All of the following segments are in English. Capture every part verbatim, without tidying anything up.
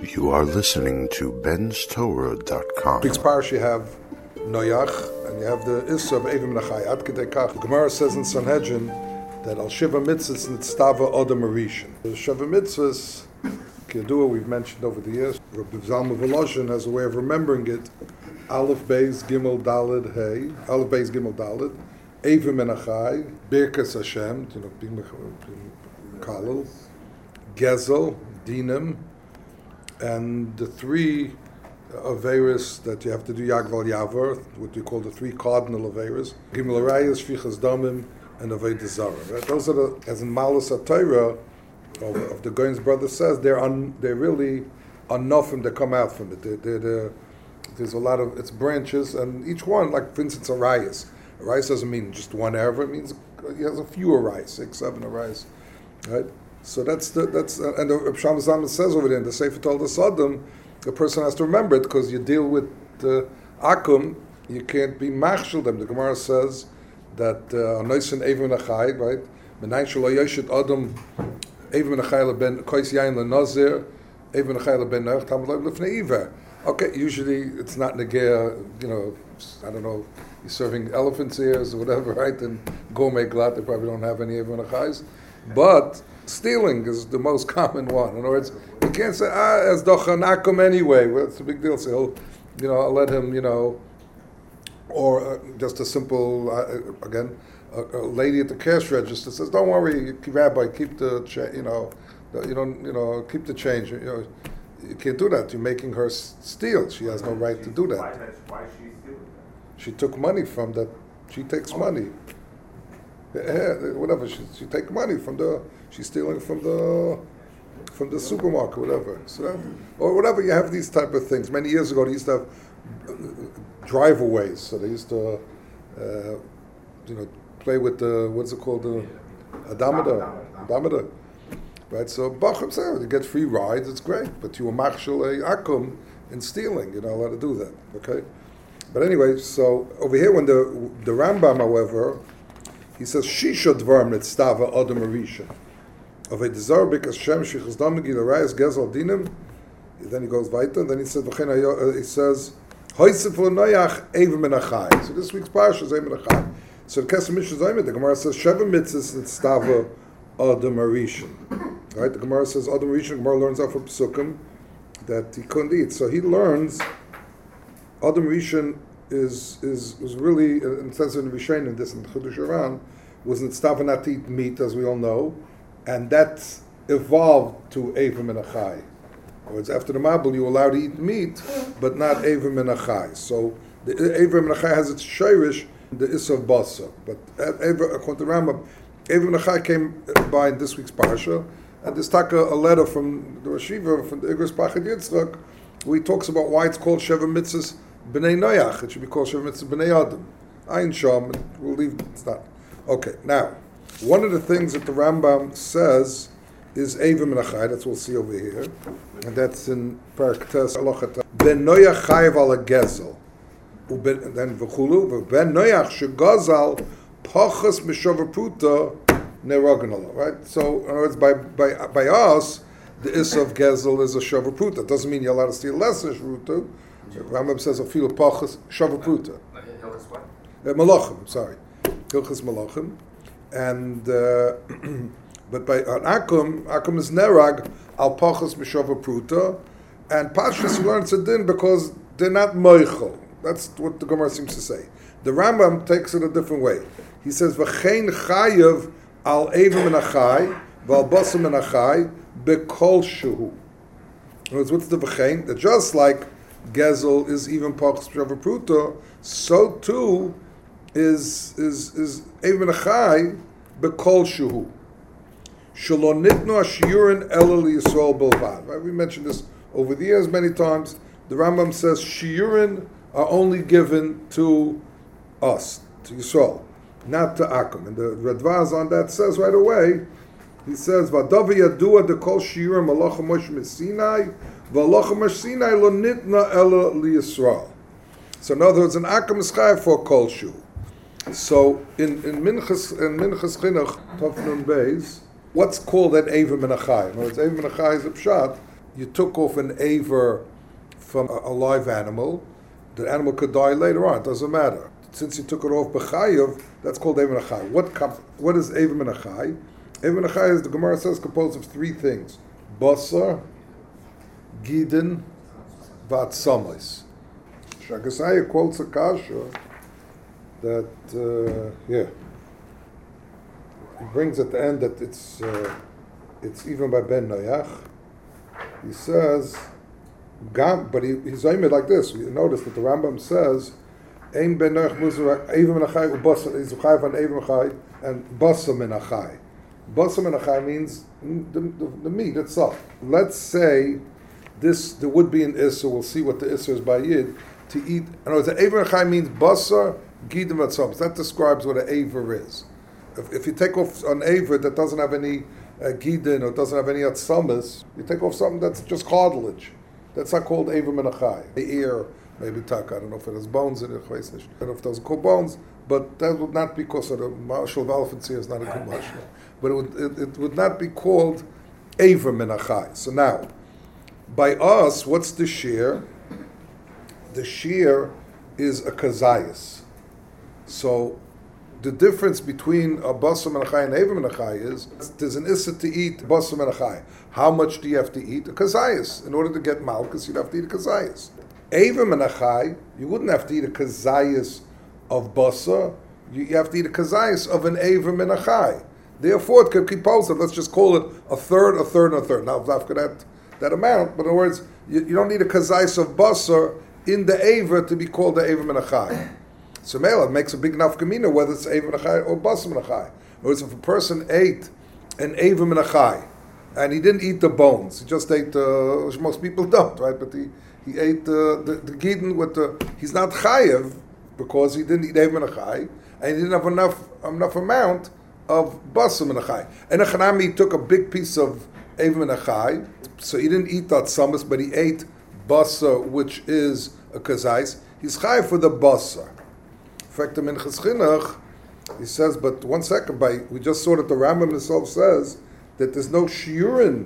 You are listening to Ben's Torah dot com. Week's parish you have Noach, and you have the Issa of Evim Nachai. Ad Kedei Kach. The Gemara says in Sanhedrin that Al Shiva Mitzvahs Nitztava Odom Arishin. The Shiva Mitzvahs, Kiyadua, we've mentioned over the years. Rabbi Zalman Volozhin has a way of remembering it. Aleph Beis Gimel Daled Hey. Aleph Beis Gimel Daled. Evim Nachai. Birkas Hashem. You know, being Kalil. Gezel. Dinim. And the three Averis that you have to do Yagval Yavar, what we call the three cardinal Averis, Gimel Arayas, Shvichas Damim, and Aved Zara. Right? Those are the, as in Malus HaTorah, of, of the Goins brother says, they're un, they're really enough that come out from it. They're, they're, they're, there's a lot of, it's branches, and each one, like for instance, Arayas. Arayas doesn't mean just one Erev, it means he has a few Arayas, six, seven Arayas. Right? So that's the, that's uh, and the Reb Shlomo Zalman says over there in the Sefer Toldos Sodom, the person has to remember it because you deal with the akum, you can't be machshel them. The Gemara says that anoisen evim nachai, right? Menayin shelo yoshit adam evim nachai ben kois yain lenazir evim nachai ben nach tamad lefnei iver. Okay, usually it's not negea, you know, I don't know, you're serving elephant's ears or whatever, right? And gourmet glad, they probably don't have any evim nachais, but stealing is the most common one. In other words, you can't say, ah, as dochanakum anyway. Well, it's a big deal. So he'll, you know, I'll let him, you know, or uh, just a simple, uh, again, a, a lady at the cash register says, don't worry, Rabbi, keep the, cha- you know, the, you don't, you know, keep the change. You know, you can't do that. You're making her steal. She has no right to do that. Why, that's why she's stealing that? She took money from that. She takes money. Yeah, whatever. She she take money from the. She's stealing from the from the supermarket, whatever. So that, or whatever. You have these type of things. Many years ago, they used to have driveaways. So they used to, uh, you know, play with the what's it called, the odometer, odometer, right? So Bacham said, you get free rides. It's great, but you were machshel a akum in stealing. You're not allowed to do that. Okay. But anyway, so over here, when the the Rambam, however, he says Shisha Dvarim Nitztava Odom Arishin. Of a desire because Shem Shichas Damigi Larayas Gezel Dinim. Then he goes weiter, and then he says, he says, Hoysif Noach Evim Menachai. So this week's parsha is Evim Menachai. So the Kesef Mishnah Zayim, the Gemara says, Sheva Mitzvahs Nitztava Odom Arishin. Right? The Gemara says Odom Arishin. The Gemara learns off of Psukim that he couldn't eat. So he learns Odom Arishin is is was really, in the sense of the Rishonim in this in Chudash Aran, was Nitztava not to eat meat, as we all know. And that evolved to Evim and Achai. In other words, after the Mabul, you're allowed to eat meat, but not Evim and Achai. So the Evim and Achai has its shirish, the Issa of Basa. But according to Rambam, Evim and Achai came by in this week's Parsha, and there's taka a letter from the Rashiva, from the Igros Pachad Yitzchak, where he talks about why it's called Sheva Mitzvahs B'nai Noach. It should be called Sheva Mitzvahs B'nai Adam. Ayin Sham, we'll leave, it's not. Okay, now, one of the things that the Rambam says is Evim and Achai, that's what we'll see over here, and that's in Parak Tes Alochata. Ben Noach Chayev ala Gezel, and then V'chulu, Ben Noach shegazal Pachas Mishover Pruta Neroganala, right? So, in other words, by by by us, the Issa of Gezel is a Shover Pruta. Doesn't mean you're allowed to steal less than Shruta. Rambam says a feel Pachas Shover Pruta. Hilchas what? Malachim, sorry. Hilchas Malachim. And uh, but by an akum, akum is nerag al pachas mishover pruta, and pashas you learn tzedin because they're not moichel. That's what the Gemara seems to say. The Rambam takes it a different way. He says v'chein chayev al evim and achai v'al basam and achai bekol shehu. In other words, what's the v'chein? That just like gezel is even pachas mishover pruta, so too is is is Evim Achai bekol shehu. Shelo nitnu shiurin ela liyisrael bilvad. Right? We mentioned this over the years many times. The Rambam says shiurin are only given to us, to Yisrael, not to Akum. And the Radvaz on that says right away, he says, Vadavi yadua dekol shiurim malacha Moshe Sinai, v'alacha Moshe Sinai lo nitna ela liyisrael. So in other words, an Akum is chayav for kol shehu. So in in Minchas in Minchas Chinuch Tov Nun Beis, what's called an Evim and Achai? In other words, Evim and Achai is a pshat you took off an aver from a, a live animal, the animal could die later on. It doesn't matter. Since you took it off b'chayev, that's called aver minachai. What comes? What is aver minachai? Aver minachai is, the Gemara says, composed of three things: basar, gidin, vatzamis. Shagasaya quotes a kasha that uh, yeah, he brings at the end that it's uh, it's even by Ben Noach. He says, Gam, but he, he's aimed like this. You notice that the Rambam says, Ein Ben Noach muzar Eva Menachai ubasa. He's chayav on Eva Menachai and basa Menachai. Basa Menachai means the, the, the meat itself. Let's say this there would be an issa. We'll see what the issa is by Yid to eat. In other words, the Eva Menachai means basar gidim vatzom. That describes what an aver is. If, if you take off an aver that doesn't have any uh, gidin or doesn't have any atzamas, you take off something that's just cartilage. That's not called aver minachai. The ear, maybe taka. I don't know if it has bones in it. I don't know if those are called bones, but that would not be because of the marshal of elephants here is not a good marshal. But it would it, it would not be called aver minachai. So now, by us, what's the shear? The shear is a kazayas. So the difference between a basar menachai and aver menachai is there's an issa to eat basar menachai. How much do you have to eat? A kazayas. In order to get malchus, you'd have to eat a kazayas. Aver menachai, you wouldn't have to eat a kazayas of basar. You, you have to eat a kazayas of an aver menachai. Therefore, it could be posted. Let's just call it a third, a third, and a third. Now, after that that amount, but in other words, you, you don't need a kazayas of basar in the aver to be called the aver menachai. So Mela makes a big nafkamina whether it's aver menachai or bas menachai. In other words, if a person ate an aver menachai and he didn't eat the bones, he just ate the, which most people don't, right? But he, he ate the the, the gidin with the, he's not chayev because he didn't eat aver menachai and he didn't have enough enough amount of bas menachai. And a chanami took a big piece of aver menachai, so he didn't eat that samas, but he ate basa, which is a kazais. He's chayev for the basa. In fact, in Minchas Chinuch, he says, but one second, by we just saw that the Rambam himself says that there's no shiurin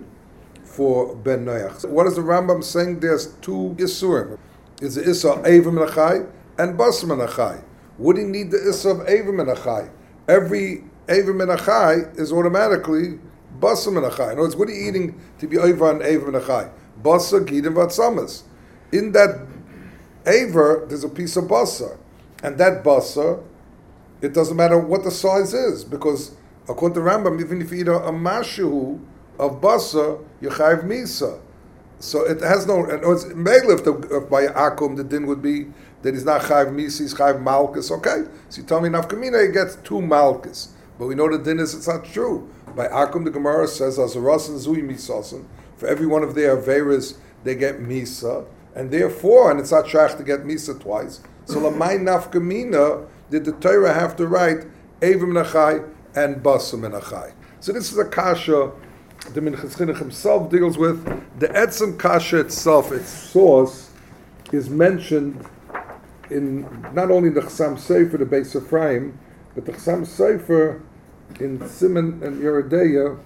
for Ben Noach. So what is the Rambam saying? There's two isurim. It's the issa of aver menachai and bas menachai. Would he need the issa of aver menachai? Every aver menachai is automatically bas menachai. In other words, what are you eating to be over on aver menachai? Basa, gidim, vatzamas. In that aver, there's a piece of basa. And that basar, it doesn't matter what the size is, because according to Rambam, even if you eat a, a mashu of basar, you chayiv misa. So it has no, and it's mainly if, the, if by akum the din would be that he's not chayiv misa, he's chayiv malchus. Okay, so you tell me nafkamina, he gets two malchus, but we know the din is it's not true. By akum the Gemara says as a rasan zui misasan, for every one of their averas they get misa, and therefore, and it's not shaykh to get misa twice. So lamay nafkamina, did the Torah have to write aver menachai and basa menachai? So this is a kasha the Minchas Chinuch himself deals with. The etzem kasha itself, its source, is mentioned in not only the Chassam Sofer, the Beis Ephraim, but the Chassam Sofer in Siman and Yeredeya.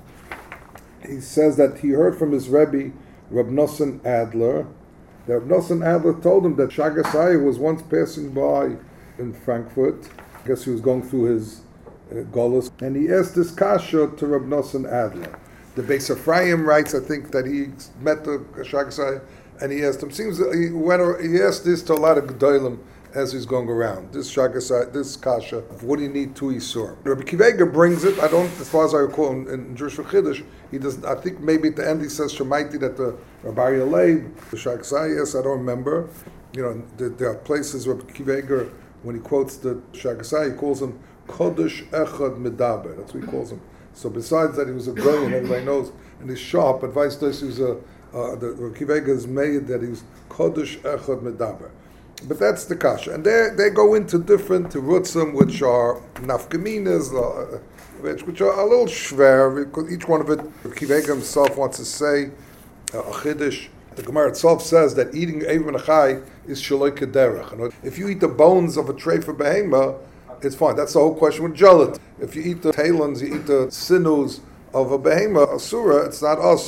He says that he heard from his Rebbe, Reb Nosson Adler, that Reb Nosson Adler told him that Shagasai was once passing by in Frankfurt. I guess he was going through his uh, Golus, and he asked this kasha to Reb Nosson Adler. The Beis Ephraim writes, I think, that he met the Shagasai, and he asked him. Seems that he went. He asked this to a lot of gedolim as he's going around. This Shagasai, this kasha, what do you need to Yisur? Rabbi Akiva Eiger brings it. I don't, as far as I recall, in, in Jewish Chiddush, he doesn't. I think maybe at the end he says Shemaiti that the Rabbi Yaleib, the Shagasai. Yes, I don't remember. You know, there, there are places Rabbi Akiva Eiger, when he quotes the Shagasai, he calls him Kodesh Echad Medaber. That's what he calls him. So besides that, he was a brilliant, everybody knows, and he's sharp. But vice versa, he was a uh, the Rabbi Akiva Eiger is made that he was Kodesh Echad Medaber. But that's the kasha, and they they go into different terutzim, which are nafkaminas, uh, which, which are a little shver, because each one of it, Akiva Eiger himself wants to say uh, a chiddush. The Gemara itself says that eating aver menachai is shaloi kederech. If you eat the bones of a treifa behema, it's fine. That's the whole question with gelatin. If you eat the talons, you eat the sinews of a behema, a surah, it's not asa.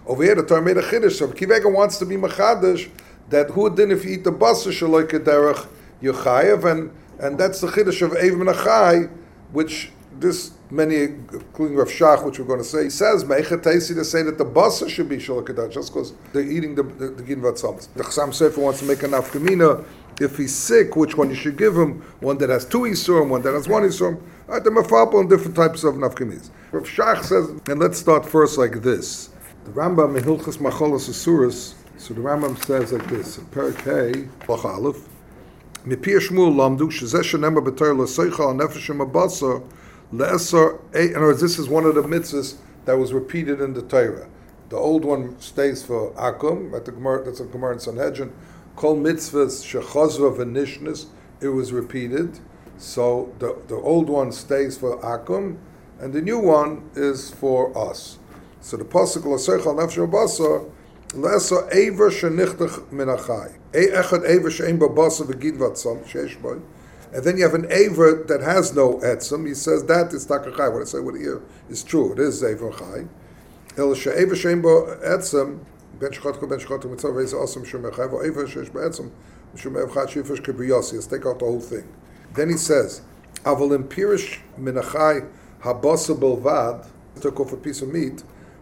Over here, the Torah made a chiddush. So Kivega wants to be machadish that who did if you eat the basar shaloi kederach yochayev, and and that's the chiddush of Eiv min achai, which this many, including Rav Shach, which we're going to say, he says meichatesi to say that the basar should be shaloi kederach just because they're eating the the, the gidvat tzamos. The Chassam Sofer wants to make a nafkamina. If he's sick, which one you should give him? One that has two isurim, one that has one isurim. Right, the mafapel and different types of nafkaminas. Rav Shach says, and let's start first like this. The Rambam in Hilchos Macholos Asuros, so the Rambam says like this, in Perek Hey, Lach Aleph, Mipir Shmuel Lamdu, Shezeh Shenemar B'Torah L'Seichel Nefesh Mabasar, Le'esar, in other words, this is one of the mitzvahs that was repeated in the Torah. The old one stays for Akum, at the Gemara, that's a Gemara in Sanhedrin, Kol mitzvahs Shechazva V'Nishnis, it was repeated. So the, the old one stays for Akum, and the new one is for us. So the pasuk l'seichel nefesh basar l'esa ever shenichtach min achai. Echad ever she'en ba basar v'gid vatzam sheish boy. And then you have an aver that has no etzem. He says that is takachai. What I say what here is true. It is aver chai. El she'ever she'en ba etzem ben shchatko ben shchatko mitzvah v'ez asam shemechai v'ever sheish ba etzem shemev chad shefish kibriyasi. Let's take out the whole thing. Then he says, Aval impirish min achai habasa belvad, took off a piece of meat.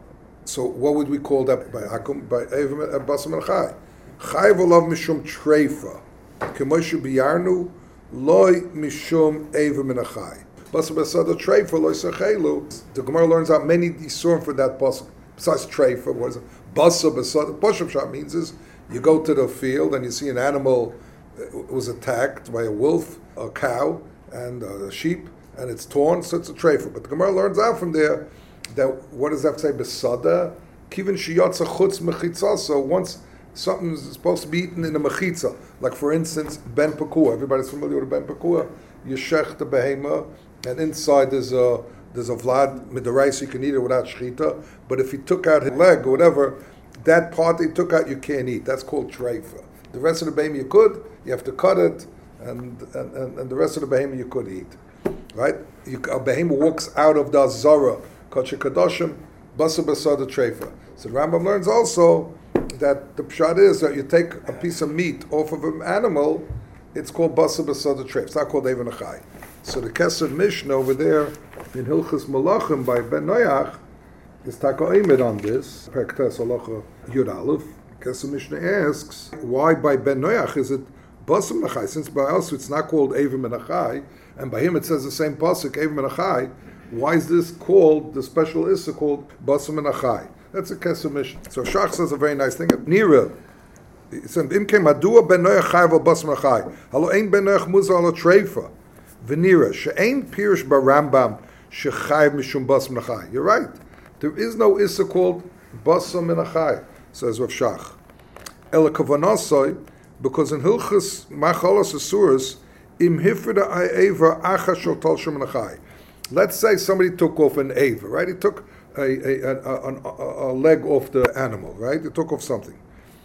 So what would we call that by Akum? By Eiv Basar min achai. Chai v'lav mishum treifa. K'moshe biyarnu loy mishum Eiv min achai. Basar b'sada treifa loy sechelu. The Gemara learns out many isurim for that pasuk. Besides treifa, what is it? Basar b'sada. Pashup shot means is you go to the field and you see an animal was attacked by a wolf, a cow, and a sheep, and it's torn, so it's a treifa. But the Gemara learns out from there that, what does that say? Besada, kivin shiyatza chutz mechitza. So once something is supposed to be eaten in a mechitza, like for instance, ben pakua. Everybody's familiar with ben pakua. You shech the behema, and inside there's a there's a vlad midaraisa. You can eat it without shechita. But if he took out his leg or whatever, that part he took out you can't eat. That's called treifa. The rest of the behema you could. You have to cut it, and and, and, and the rest of the behema you could eat. Right? You, a behema walks out of the zara. Kachir Kadoshim, Basar Basada Treifa. So the Rambam learns also that the pshat is that you take a piece of meat off of an animal, it's called Basar Basada Treifa. It's not called Eiv min achai. So the Kesed Mishnah over there in Hilchos Malachim by Ben Noach is Taka Oimid on this. Perktes Halacha Yud Aleph. Kesed Mishnah asks, why by Ben Noach is it Basar min achai? Since by us it's not called Eiv min achai, and by him it says the same pasuk Eiv min achai. Why is this called, the special issa called Basar min achai? That's a Kesed Mishnah. So Shach says a very nice thing. Nira, he said, Imke madua ben noach chayv al Basar min achai. Halo ein ben noach muzar al treifa. V'nira, she'ein pirish barambam shechayv mishum Basar min achai. You're right. There is no issa called Basar min achai, says Rav Shach. Ela kavanasoi, because in Hilchos Macholos Asuros, im hifrida ha'eva acha shotal shum min achai. Let's say somebody took off an aver, right? He took a, a, a, a, a leg off the animal, right? He took off something.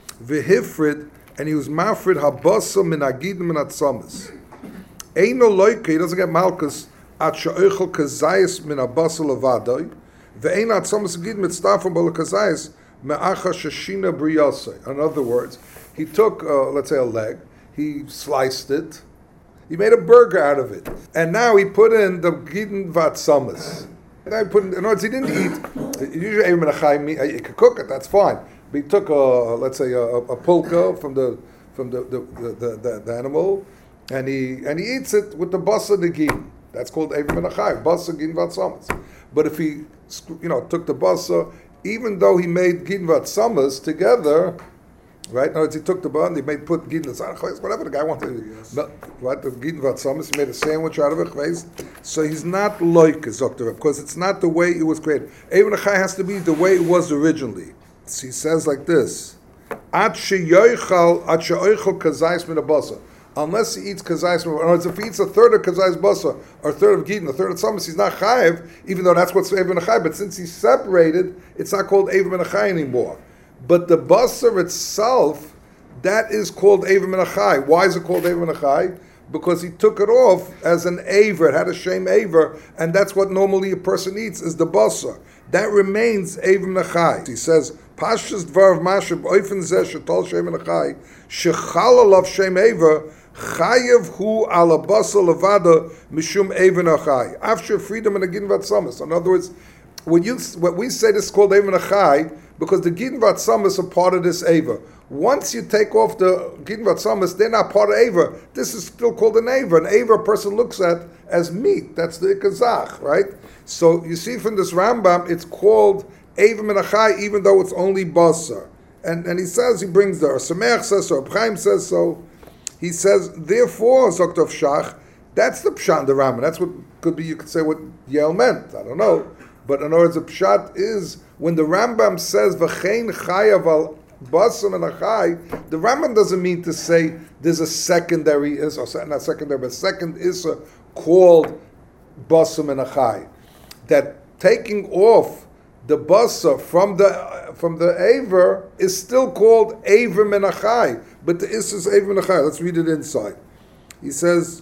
V'hifrid, and he was mafrid habasa min agid min atzamas. Eino loike, he doesn't get malchus, at sha'oichel kazayis min habasa levadoi, ve'ein atzamas agid mitztafim bala kazayis me'acha shashina briyasai. In other words, he took, uh, let's say, a leg, he sliced it, he made a burger out of it, and now he put in the gidin vatsamas. And I put in, in other words, he didn't eat. Usually, Eiv min achai meat, you could cook it. That's fine. But he took a, let's say, a, a pulka from the from the the, the, the, the animal, and he and he eats it with the basa negin. That's called Eiv min achai, basa gidin vatsamas. But if he, you know, took the basa, even though he made gidin vatsamas together. Right? In other words, he took the bun, he made put gidin, whatever the guy wanted. Yes. Right? The gidin vatsamas, he made a sandwich out of it. So he's not like a Zokter, because it's not the way it was created. Eiv min achai has to be the way it was originally. So he says like this: At sheyoichal, at sheyoichal kazayis min abasa. Unless he eats kazayis min, in other words, if he eats a third of kazayis basa, or a third of gidin, a third of tzamas, he's not chayiv, even though that's what's Eiv min achai. But since he's separated, it's not called Eiv min achai anymore. But the basar itself, that is called Eiv min achai. Why is it called Eiv min achai? Because he took it off as an aver, it had a shame aver, and that's what normally a person eats, is the basar. that remains Eiva Menachai. He says, Pashas Dvar of Masha B'oifen Zeh Shetol Shem Menachai Shechal Alav Shem Eiva Chayev Hu Ala Basar Levada Mishum Eiva Menachai. After freedom and the Gidin Vatsamas. In other words, when you what we say this is called Eiva Menachai because the Gidin Vatsamas are part of this Eiva. Once you take off the Gidin Vatsamas, they're not part of Eiva. This is still called an Eiva. An Eiva a person looks at as meat. That's the Ikazach, right? So you see from this Rambam, it's called Eiva Menachai, even though it's only Basar. And and he says, he brings the Sameach says so, Chaim says so. He says, therefore, Zoktov Shach, that's the Pshat in the Rambam. That's what could be, you could say what Yael meant. I don't know. But in other words, the Pshat is, when the Rambam says, V'chein chayav al Basar Menachai, the Rambam doesn't mean to say there's a secondary Issa, or not secondary, but second Issa called Basar Menachai. That taking off the Basar from the uh, from the Eiver is still called Eiver Menachai, but the Issa is Eiver Menachai. Let's read it inside. He says,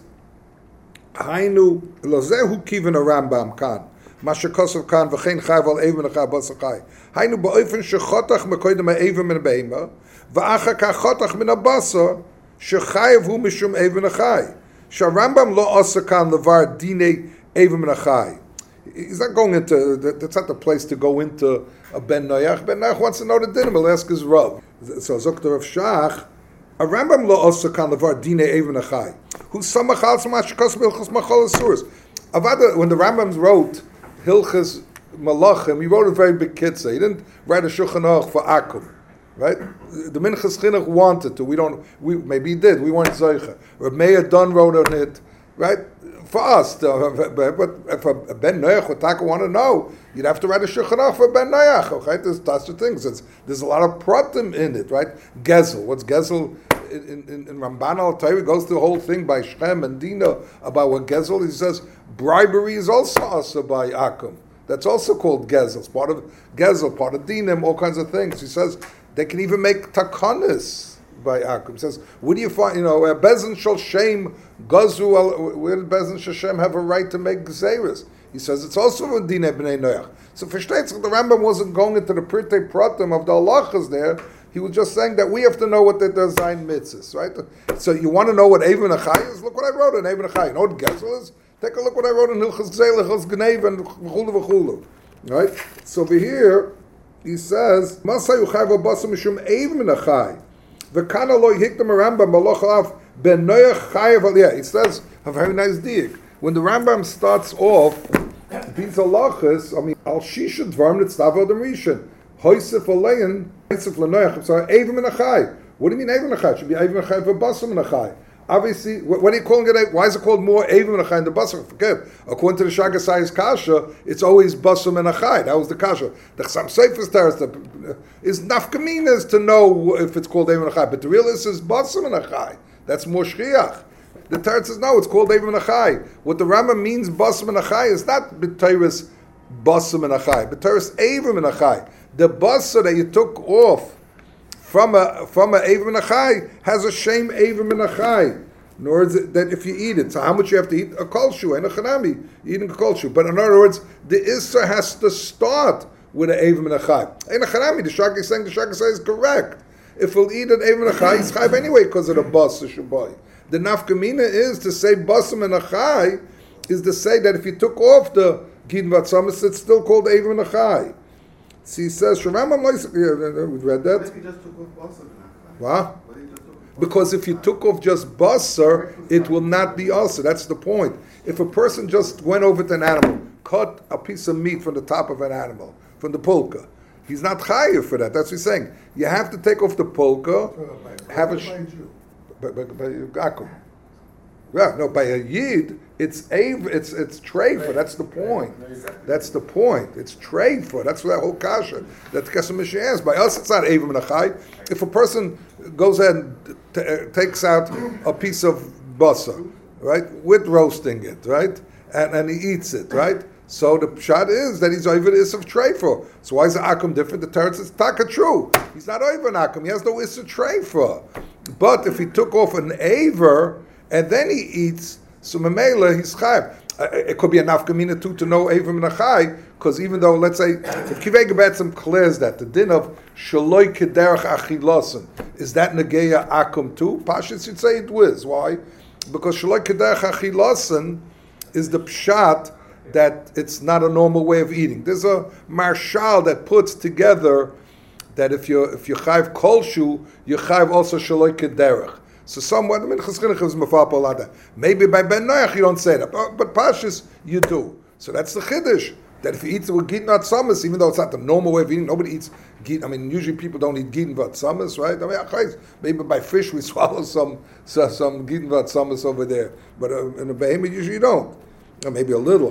Hainu lozehu kiven a Rambam kan. Mashakosov kan v'chein chayv al Eiver Menachai Basar Chai. Hainu ba'ofen shechotach mekoydem ha'Eiver min be'ema v'achar ka chotach min ha'Basar shechayev hu mishum Eiver Menachai. Sharambam lo asa kan levar dine Eiver Menachai. He's not going into, that's not the place to go into a Ben Noach. Ben Noach wants to know the din, he'll ask his Rav. So Zokter of Shach, a Rambam lo osa kan levar dine Eiva Menachai, who samach al samach shekos b'Hilchos Machol Asuros. Avada, when the Rambam wrote Hilchos Malachim, he wrote a very big kitzah. He didn't write a Shulchan Aruch for Akum, right? The Minchas Chinuch wanted to. We don't, we maybe he did, we weren't Zoicha. Reb Meir Dunn wrote on it, right? For us, but if a Ben Noach or Taka want to know, you'd have to write a Shulchan Aruch for Ben Noach. Okay, there's lots of things. It's, there's a lot of pratim in it, right? Gezel. What's Gezel in, in, in Ramban al Torah? Goes through the whole thing by Shem and Dina about what Gezel. He says bribery is also also by Akum. That's also called Gezel. It's part of Gezel, part of Dinim, all kinds of things. He says they can even make takanis by Akum. He says, where do you find, you know, Bezin shall shame Gazu, where did Bezin Shashem have a right to make Gzeres? He says it's also a Dinei B'nei Noach. So for Shteitz, the Rambam wasn't going into the Pirtei Pratim of the halachas there. He was just saying that we have to know what the design mitzvahs, right? So you want to know what Eiva Menachai is? Look what I wrote in Eiva Menachai. You know what Gezel is? Take a look what I wrote in Hilchos Gzeil, Hilchos Gneiv, and v'chulu v'chulu. Right? So over here, he says, Masay Uchay v'basa mishum Eiva Menachai. V'kana lo yikdam Rambam malach alav ben Noach chayav aliyah. He says a very nice diak. When the Rambam starts off these halachas, I mean al shisha dvarim nitztav adam rishon hoysef alein hoysef lenoach. I'm sorry, Eiva Menachai. What do you mean Eiva Menachai? It should be Eiva Menachai v'basa Menachai. Obviously, what are you calling it? Why is it called more Eiva Menachai than the Basar? Forget. According to the Shagasai's Kasha, it's always Basar Menachai. That was the Kasha. The Chasam Sofer's Teretz is nafkaminas to know if it's called Eiva Menachai, but the real is is Basar Menachai. That's more Shchiach. The Teretz says no, it's called Eiva Menachai. What the Rambam means Basar Menachai is not B'Teres Basar Menachai, B'Teres Eiva Menachai. The Basar that you took off from a from a Eiva Menachai has a shame Eiva Menachai. Nor is it that if you eat it, so how much you have to eat? A kolshu and a chanami, eating a kolshu. But in other words, the Issa has to start with an Eiva Menachai. In a chanami, the Shaka is saying the Shaka is correct. If we'll eat an Eiva Menachai, it's chayv anyway because of the bas shubai. The nafkamina is to say bas menachai is to say that if you took off the gidin vatsamis, it's still called Eiva Menachai. So he says, Shemam yeah, we read that. What if he just took off basar? What? Because if you took off just basar, it will not be also. That's the point. If a person just went over to an animal, cut a piece of meat from the top of an animal, from the pulka, he's not chayiv for that. That's what he's saying. You have to take off the pulka, have a... Sh- by, by, by Akum. Yeah, no, by a yid, it's av, it's it's treifa. That's the point. That's the point. It's treifa. That's what that whole kasha that Kesem Mishnah asks. By us, it's not Eiva Menachai. If a person goes ahead and t- uh, takes out a piece of basa, right, with roasting it, right, and, and he eats it, right. So the pshat is that he's over the is of treifa. So why is the akum different? The teretz is taka true. He's not over an akum. He has no is of treifa. But if he took off an aver and then he eats, so memela he's chayav. Uh, it could be a nafkamina too to know Eiva Menachai, Because even though, let's say, if Kivei Gebetzim clears that, the din of Shaloi Kederach Achilasan, is that Negeya Akum too? Pashas you'd say it was. Why? Because Shaloi Kederach Achilasan is the pshat that it's not a normal way of eating. There's a marshal that puts together that if you if you chayv kolshu, you chayv also Shaloi Kederach. So somewhat, I mean, Chizkinuch is mafapolada. Maybe by Ben Noach you don't say that, but, but Pashas you do. So that's the Chiddush. That if you eat with gittin atzamas, even though it's not the normal way of eating, nobody eats gittin. I mean, usually people don't eat gittin atzamas, right? I mean, maybe by fish we swallow some some, some gittin atzamas over there, but uh, in a behemoth usually you don't. Or maybe a little.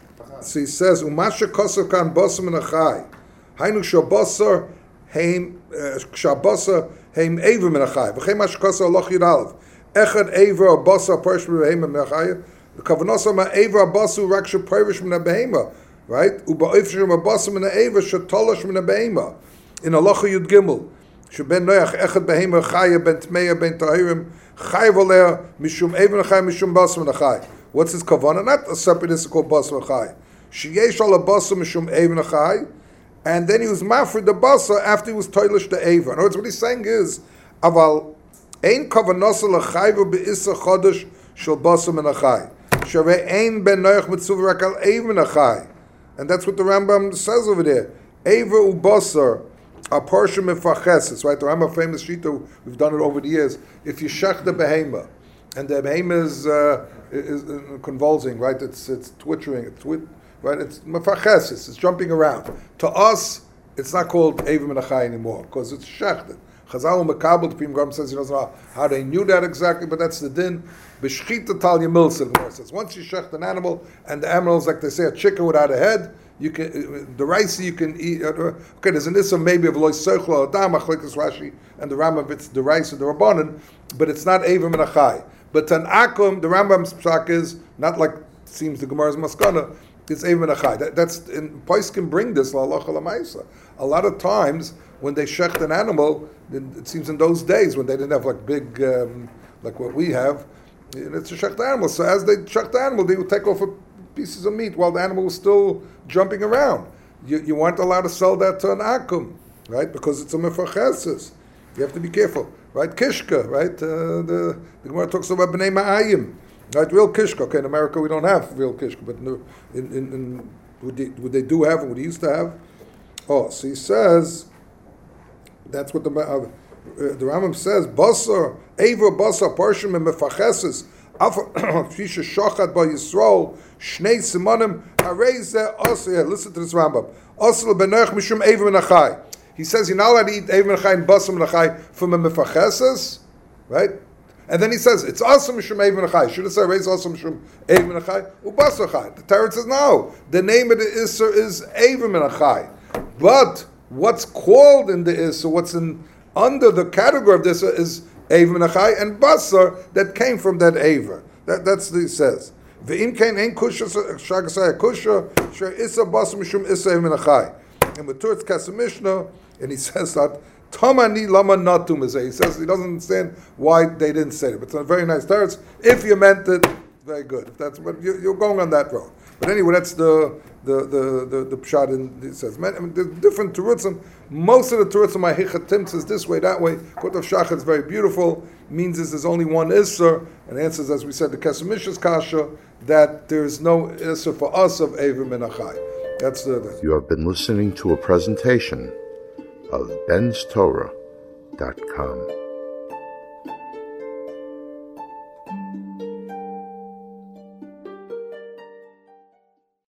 So he says, "Umasha kosav kan basar min achai, hainu shabasar heim shabasar heim ever min achai. V'chein masha kosav loch yidalev echad ever or basar perish min behemoth min achai. The kavanasa ma ever basu rak sheperish min behemoth." Right? Ubaifshim abasim in the eva shatolash min beima in halacha yud gimel sheben noach echad beima chaya ben tmeya ben tahirim chay voler mishum eva chay mishum basim chay. What's his kavanah? Not a separate issue called basim chay. Sheyesh al basim mishum eva chay, and then he was mafrid the basa after he was toilish the eva. In other words, what he's saying is aval ein kavanasa lechayva beisa chodesh shel basim chay. Shavei ein ben noach mitzuv rak al eva chay. And that's what the Rambam says over there. Eva ubasar are partial mefacheses, right? The Rambam famous shita, we've done it over the years. If you shech the behema, and the behema is, uh, is convulsing, right? It's it's twitchering, it's twit, right? It's mefacheses, it's jumping around. To us, it's not called Eva menachai anymore because it's shechted. Chazal Makabel, the Pim Gam says he doesn't know how they knew that exactly, but that's the din. B'shchita talya milsa, the says. Once you shecht an animal, and the animal's like they say a chicken without a head, you can the rice you can eat. Okay, there's an issa maybe of loy seichlo adam achlekas Rashi and the Rambam. It's the rice and the rabbanon, but it's not Eva menachai. But Tanakum, the Rambam's psak is not like seems the Gemara's maskana. It's Eva menachai. That, that's in Pais can bring this la halacha l'maisa. A lot of times when they shecht an animal, it seems in those days when they didn't have like big, um, like what we have, it's a shecht animal. So as they shecht the animal, they would take off a pieces of meat while the animal was still jumping around. You, you weren't allowed to sell that to an akum, right? Because it's a mefacheses. You have to be careful, right? Kishka, right? Uh, the the Gemara talks about b'nei ma'ayim, right? Real kishka. Okay, in America we don't have real kishka, but in, in, in, in would, they, would they do have and what they used to have? Oh, so he says. That's what the uh, the Rambam says. Basar, Eva Basar, Parshim and Mefacheses. Fisha Shachat by Yisrael. Shnei Simonim. Hareze Osir. Listen to this Rambam. Osir Benoach Mishum Eva Menachai. He says you're not allowed to eat Eva Menachai and Basar Menachai from a Mefacheses, right? And then he says it's also Mishum Eva Menachai. Should it say Hareze also Mishum Eva Menachai? Ubasar Chai. The Torah says no. The name of the Isser is Eva Menachai, but what's called in the Issa, what's in under the category of this is Eva Menachai and Basar that came from that Eva. That, that's what he says. V'im kein ein kusha shagasai kusha shar Issa Basar mishum Issa Eva Menachai. And with Turt's Kasem Mishnah, and he says that Tamani lama natum is. He says he doesn't understand why they didn't say it. But it's a very nice Teretz. If you meant it, very good. If that's but you, you're going on that road. But anyway, that's the the the the, the pshat in it says. Man, I mean, there's different terutzim. Most of the terutzim I hichatim says this way, that way. Kot of Shachat is very beautiful. Means is there's only one isser, and answers as we said the Kesemish's kasha that there's no isser for us of Eva Menachai. That's the, the. You have been listening to a presentation of Ben's Torah dot com.